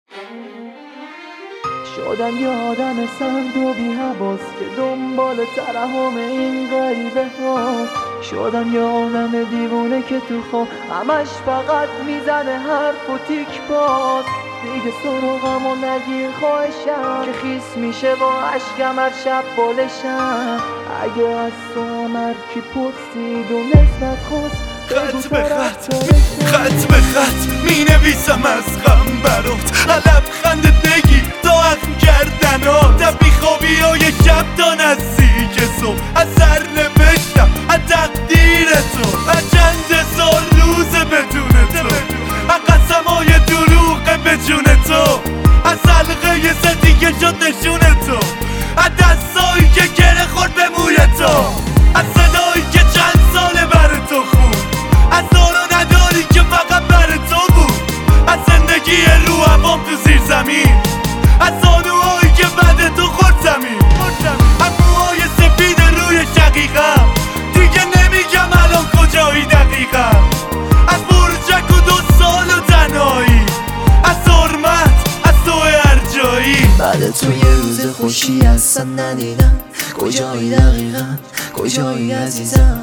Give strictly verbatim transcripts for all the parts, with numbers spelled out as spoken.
شدم یه آدم سرد و بی حواس که دنبال ترحم این غریبه هاست. شدم یه آدم دیوونه که تو خواب همش فقط میزنه حرف و تیک باز. دیگه سراغم و نگیر خواهشم که خیس میشه با عشقم هر شب بالشم. اگه از تو همر کی پرسید و نسبت خواست خط به خط خط به خط می نویسم از غم برات علب خنده نگی تا اخم کردن ها در بیخوابی های شب تا نزدیک صبح از سر نوشتم از تقدیر تو از چند سال روز بدون تو از قسم های دروغ به جون تو از حلقه زدی که شد نشون تو از دستایی که گره خورد به موی تو از صدایی که چند ساله بر تو خون از دارو نداری که فقط بر تو بود از زندگی رو هوام تو زیر زمین از زانوهایی که بعد تو خورد زمین از موهای سفید روی شقیقم دیگه نمیگم الان کجایی دقیقم از برجک و دو سال و تنهایی از حرمت از تو هر جایی بعد تو یه روز خوشی اصلا ندیدم کجایی دقیقا کجایی عزیزم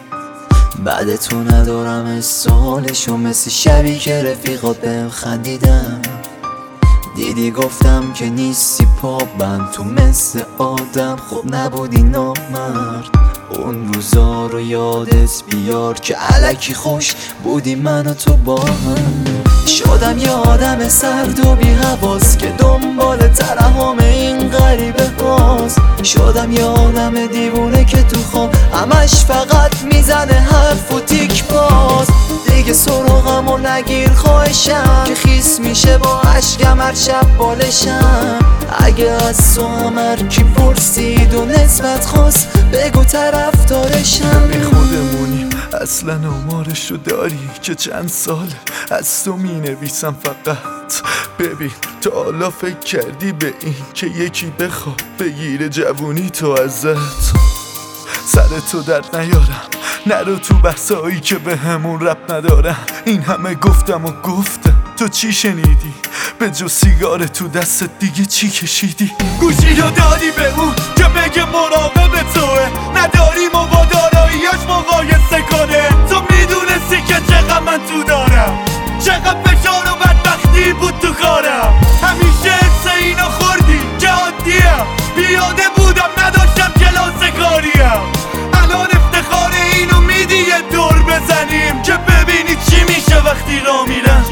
بعد تو ندارم سالشو مثل شبی که رفیقات بهم خندیدم دیدی گفتم که نیستی پابند تو مثل آدم خوب نبودی نامرد اون روزا رو یادت بیار که الکی خوش بودی من و تو با هم شدم یه آدم سرد و بی حواس که دنبال ترحم این غریبه هاست شدم یه آدم دیوونه که تو خواب همش فقط میزنه حرف و تیک باز دیگه سراغم و نگیر خواهشم که خیس میشه با عشقم هر شب بالشم اگه از تو همر کی پرسید و نسبت خواست بگو طرفدارشم بی خودمونیم اصلا آمارشو داری که چند ساله از تو می نویسم فقط ببین تا حالا فکر کردی به این که یکی بخواد بگیره جوونی تو ازت سر تو درد نیارم نرو تو بحثایی که به همون رب ندارم این همه گفتم و گفتم تو چی شنیدی به جو سیگار تو دستت دیگه چی کشیدی گوشی رو دادی به اون که بگه مراقب توه نداریم و با داراییاش مقایسه کنه تو میدونستی که چقدر من تو دارم چقدر فشار و بدبختی بود تو کارم همیشه حس اینو خوردی که عادیم بیاده بودم نداشتم کلاس کاریم الان افتخار اینو میدی یه دور بزنیم که ببینی چی میشه وقتی را میرم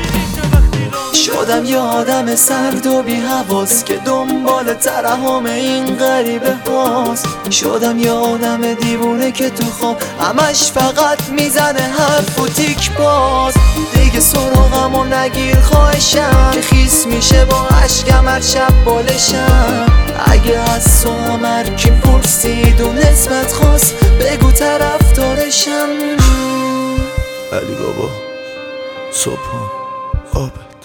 شدم یه آدم سرد و بی حواس که دنبال ترحم این غریبه هاست شدم یه آدم دیوونه که تو خواب همش فقط میزنه حرف و تیک باز دیگه سراغم و نگیر خواهشم که خیس میشه با عشقم هر شب بالشم اگه از تو همر کی پرسید و نسبت خواست بگو طرفدارشم علی بابا صبحان آبت